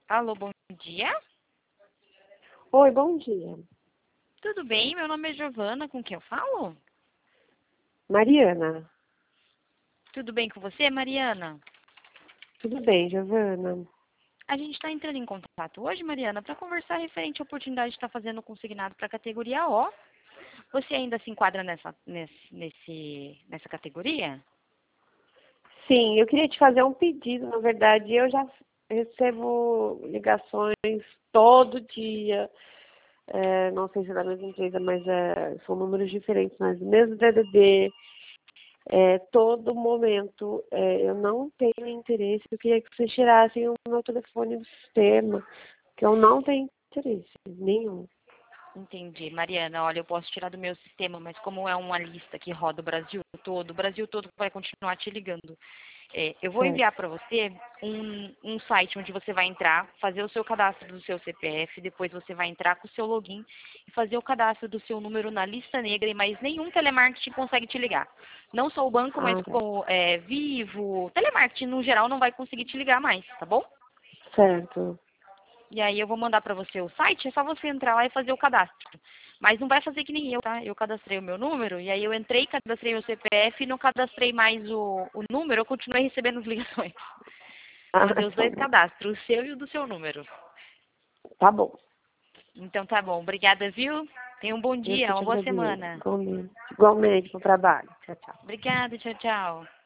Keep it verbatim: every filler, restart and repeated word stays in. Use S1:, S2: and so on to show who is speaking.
S1: Alô, bom dia.
S2: Oi, bom dia.
S1: Tudo bem? Meu nome é Giovana, com quem eu falo?
S2: Mariana.
S1: Tudo bem com você, Mariana?
S2: Tudo bem, Giovana?
S1: A gente está entrando em contato hoje, Mariana, para conversar referente à oportunidade de estar fazendo o consignado para a categoria O. Você ainda se enquadra nessa, nesse, nesse, nessa categoria?
S2: Sim, eu queria te fazer um pedido. Na verdade, eu já recebo ligações todo dia. É, não sei se é da mesma empresa, mas é, são números diferentes, mas o mesmo D D D. É, todo momento, é, eu não tenho interesse. Eu queria que vocês tirassem o meu telefone do sistema, que eu não tenho interesse nenhum.
S1: Entendi. Mariana, olha, eu posso tirar do meu sistema, mas como é uma lista que roda o Brasil todo, o Brasil todo vai continuar te ligando. É, eu vou
S2: Certo.
S1: enviar para você um, um site onde você vai entrar, fazer o seu cadastro do seu C P F, depois você vai entrar com o seu login e fazer o cadastro do seu número na lista negra e mais nenhum telemarketing consegue te ligar. Não só o banco, mas
S2: Ah, tá.
S1: como é, Vivo, telemarketing no geral não vai conseguir te ligar mais, tá bom?
S2: Certo.
S1: E aí eu vou mandar para você o site, é só você entrar lá e fazer o cadastro. Mas não vai fazer que nem eu, tá? Eu cadastrei o meu número, e aí eu entrei, cadastrei o C P F e não cadastrei mais o, o número, eu continuei recebendo as ligações.
S2: Ah,
S1: Fazer os
S2: tá
S1: dois
S2: bom.
S1: cadastros, o seu e o do seu número.
S2: Tá bom.
S1: Então tá bom, obrigada, viu? Tenha um bom
S2: Eu que
S1: dia, uma
S2: te
S1: boa
S2: agradeço.
S1: semana.
S2: Igualmente. Igualmente pro trabalho. Tchau, tchau.
S1: Obrigada, tchau, tchau.